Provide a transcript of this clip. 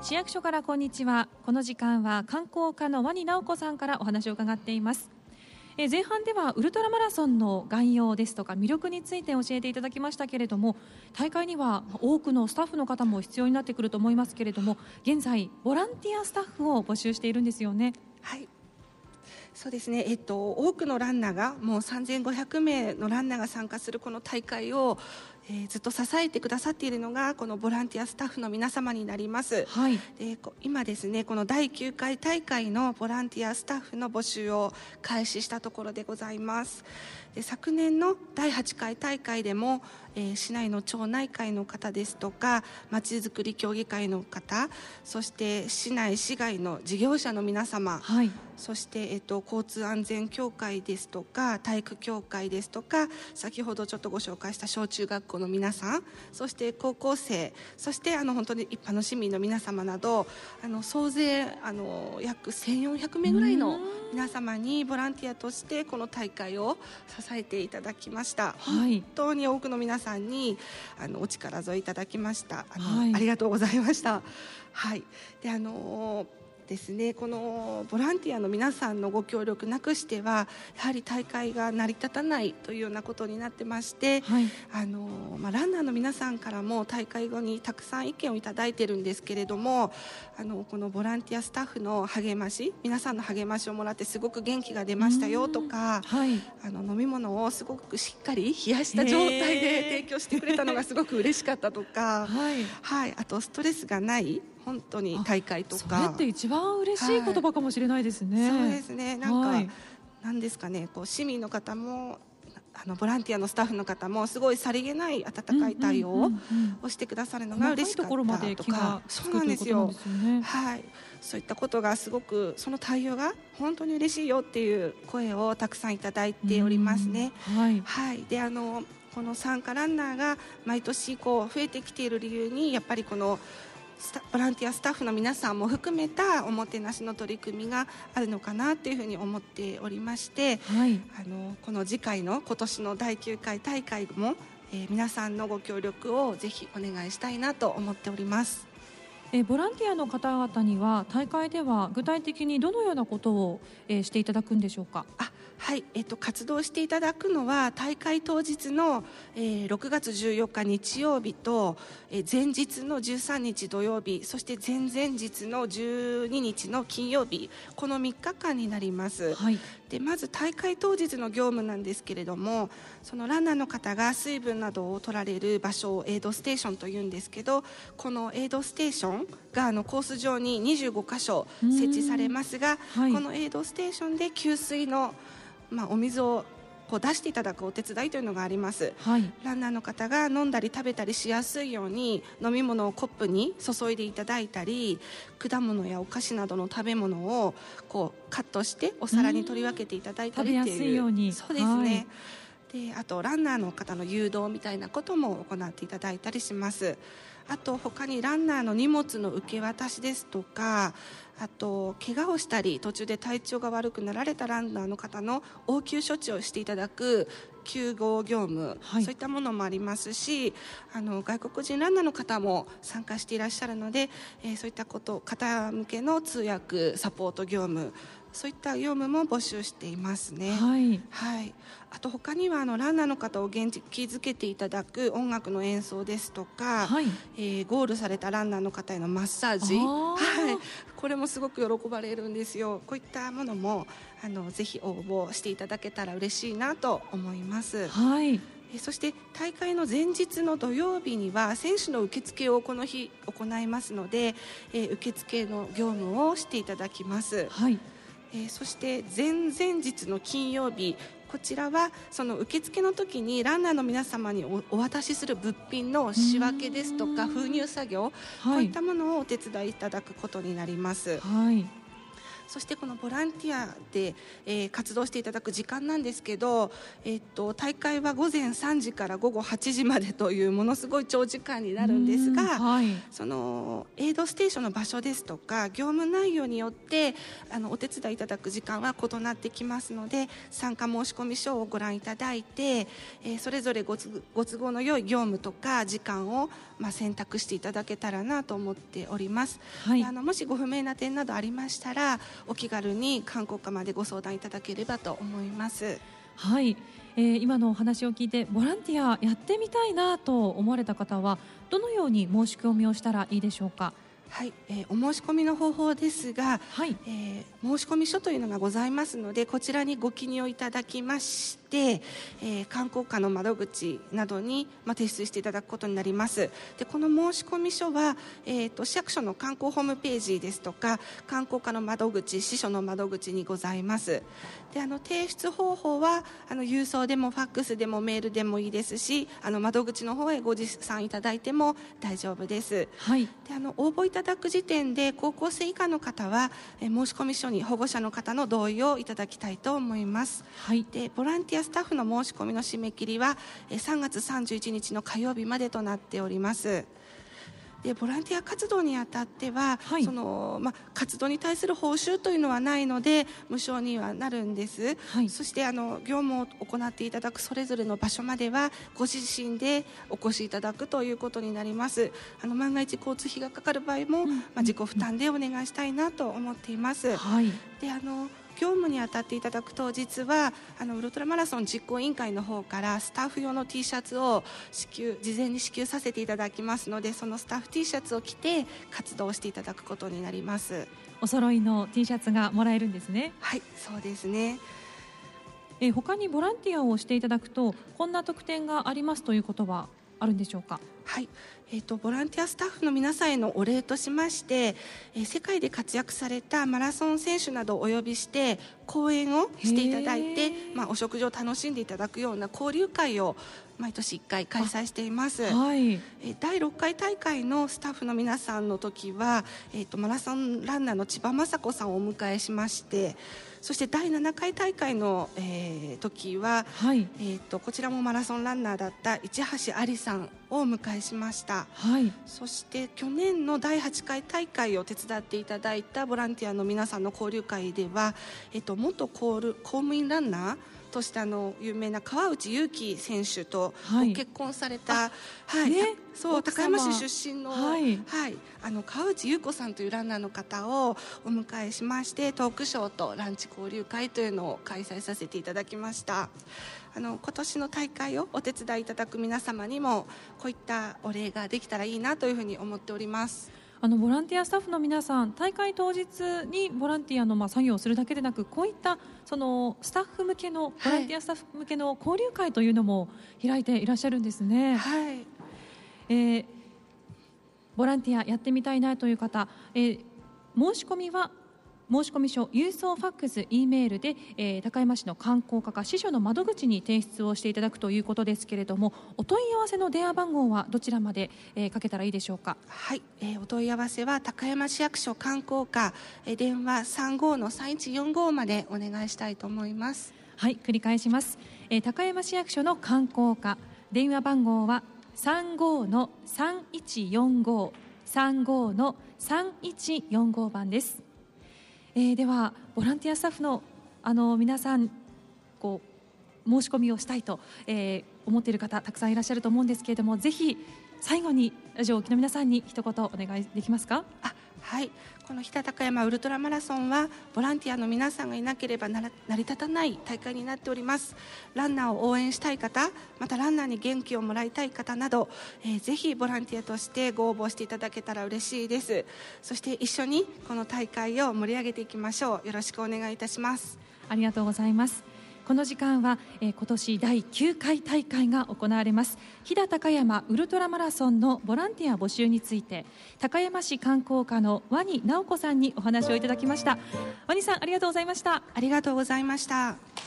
市役所からこんにちは。この時間は観光課の和に直子さんからお話を伺っています。前半ではウルトラマラソンの概要ですとか魅力について教えていただきましたけれども、大会には多くのスタッフの方も必要になってくると思いますけれども、現在ボランティアスタッフを募集しているんですよね。 はい、そうですね、多くのランナーがもう3500名のランナーが参加するこの大会を、ずっと支えてくださっているのがこのボランティアスタッフの皆様になります。 はい、 で今ですね、この第9回大会のボランティアスタッフの募集を開始したところでございます。で昨年の第8回大会でも、市内の町内会の方ですとかまちづくり協議会の方、そして市内市外の事業者の皆様、 はい、 そして、交通安全協会ですとか体育協会ですとか、先ほどちょっとご紹介した小中学校の皆さん、そして高校生、そして本当に一般の市民の皆様など、総勢約1400名ぐらいの皆様にボランティアとしてこの大会を支えていただきました。 はい、 本当に多くの皆さんにお力添えいただきました。 はい、 ありがとうございました。はい、でですね、このボランティアの皆さんのご協力なくしてはやはり大会が成り立たないというようなことになってまして、 はい、 ランナーの皆さんからも大会後にたくさん意見をいただいているんですけれども、このボランティアスタッフの励まし、皆さんの励ましをもらってすごく元気が出ましたよとか、 はい、 飲み物をすごくしっかり冷やした状態で提供してくれたのがすごく嬉しかったとか、 はいはい、あとストレスがない本当に大会とか、 それって一番嬉しい言葉かもしれないですね。 そうですね、なんか、 はい、 なんですかね、市民の方もボランティアのスタッフの方もすごいさりげない温かい対応をしてくださるのが嬉しかったとか、 細かいところまで気がつくということなんですよね。 はい、そういったことがすごく、その対応が本当に嬉しいよっていう声をたくさんいただいておりますね。 はい、 はい、でこの参加ランナーが毎年増えてきている理由に、やっぱりこのボランティアスタッフの皆さんも含めたおもてなしの取り組みがあるのかなというふうに思っておりまして、 はい、 この次回の今年の第9回大会も、皆さんのご協力をぜひお願いしたいなと思っております。 ボランティアの方々には大会では具体的にどのようなことを、していただくんでしょうか。 はい、活動していただくのは大会当日の、6月14日日曜日と、前日の13日土曜日、そして前々日の12日の金曜日、この3日間になります。 はい、 でまず大会当日の業務なんですけれども、そのランナーの方が水分などを取られる場所をエイドステーションというんですけど、このエイドステーションがコース上に25カ所設置されますが、 はい、 このエイドステーションで給水のお水を出していただくお手伝いというのがあります。 はい、 ランナーの方が飲んだり食べたりしやすいように飲み物をコップに注いでいただいたり、果物やお菓子などの食べ物をカットしてお皿に取り分けていただいたりっていう、 食べやすいように、 そうですね、はい、であとランナーの方の誘導みたいなことも行っていただいたりします。あと他にランナーの荷物の受け渡しですとか、あと怪我をしたり途中で体調が悪くなられたランナーの方の応急処置をしていただく救護業務、はい、そういったものもありますし、外国人ランナーの方も参加していらっしゃるので、そういった方向けの通訳サポート業務、そういった業務も募集していますね。 はい、 はい、あと他にはランナーの方を元気づけていただく音楽の演奏ですとか、 はい、 ゴールされたランナーの方へのマッサージ、はい、これもすごく喜ばれるんですよ。こういったものもぜひ応募していただけたら嬉しいなと思います。 はい、 そして大会の前日の土曜日には選手の受付をこの日行いますので、受付の業務をしていただきます。 はい、 そして前々日の金曜日、こちらはその受付の時にランナーの皆様にお渡しする物品の仕分けですとか封入作業、こういったものをお手伝いいただくことになります。 はい、 そしてこのボランティアで、活動していただく時間なんですけど、大会は午前3時から午後8時までというものすごい長時間になるんですが、 はい、 そのエイドステーションの場所ですとか業務内容によってお手伝いいただく時間は異なってきますので、参加申込書をご覧いただいて、それぞれご都合の良い業務とか時間を、選択していただけたらなと思っております、はい、もしご不明な点などありましたらお気軽に観光課までご相談いただければと思います。 はい、今のお話を聞いてボランティアやってみたいなと思われた方はどのように申し込みをしたらいいでしょうか。 はい、お申し込みの方法ですが、はい、申し込み書というのがございますのでこちらにご記入いただきまして、観光課の窓口などに、提出していただくことになります。でこの申し込み書は、市役所の観光ホームページですとか観光課の窓口、支所の窓口にございます。で提出方法は郵送でもファックスでもメールでもいいですし窓口の方へご持参いただいても大丈夫です、はい、で応募いただく時点で高校生以下の方は申し込み書に保護者の方の同意をいただきたいと思います、はい、でボランティアスタッフの申し込みの締め切りは3月31日の火曜日までとなっております。でボランティア活動にあたっては、はい、活動に対する報酬というのはないので無償にはなるんです、はい、そして業務を行っていただくそれぞれの場所まではご自身でお越しいただくということになります。万が一交通費がかかる場合も、自己負担でお願いしたいなと思っています、はい、で業務に当たっていただく当日はウルトラマラソン実行委員会の方からスタッフ用の T シャツを事前に支給させていただきますのでそのスタッフ T シャツを着て活動していただくことになります。 お揃いの T シャツがもらえるんですね。 はい、そうですね。 他にボランティアをしていただくとこんな特典がありますということはあるんでしょうか。 はい、ボランティアスタッフの皆さんへのお礼としまして、世界で活躍されたマラソン選手などをお呼びして講演をしていただいて、お食事を楽しんでいただくような交流会を毎年1回開催しています、はい、第6回大会のスタッフの皆さんの時は、マラソンランナーの千葉雅子さんをお迎えしましてそして第7回大会の、時は、はい、こちらもマラソンランナーだった市橋ありさんをお迎えしました、はい、そして去年の第8回大会を手伝っていただいたボランティアの皆さんの交流会では、元公務員ランナーとして有名な川内優輝選手とご結婚された、はいね、そう高山市出身の、はいはい、川内優子さんというランナーの方をお迎えしましてトークショーとランチ交流会というのを開催させていただきました。今年の大会をお手伝いいただく皆様にもこういったお礼ができたらいいなというふうに思っております。 ボランティアスタッフの皆さん大会当日にボランティアの作業をするだけでなくこういったそのスタッフ向けのボランティアスタッフ向けの交流会というのも開いていらっしゃるんですね、はいボランティアやってみたいなという方、申し込みは申込書、郵送、ファックス、Eメールで、高山市の観光課か支所の窓口に提出をしていただくということですけれどもお問い合わせの電話番号はどちらまで、かけたらいいでしょうか。 はい、お問い合わせは高山市役所観光課、電話 35-3145 までお願いしたいと思います。 はい、繰り返します、高山市役所の観光課電話番号は 35-3145 35-3145 番です。ではボランティアスタッフの、皆さん申し込みをしたいと、思っている方たくさんいらっしゃると思うんですけれどもぜひ最後にラジオをお聞きの皆さんに一言お願いできますか。 はい、この日田高山ウルトラマラソンはボランティアの皆さんがいなければ成り立たない大会になっております。ランナーを応援したい方またランナーに元気をもらいたい方など、ぜひボランティアとしてご応募していただけたら嬉しいです。そして一緒にこの大会を盛り上げていきましょう。よろしくお願いいたします。 ありがとうございます。この時間は、今年第9回大会が行われます飛騨高山ウルトラマラソンのボランティア募集について高山市観光課の和に直子さんにお話をいただきました。和にさんありがとうございました。 ありがとうございました。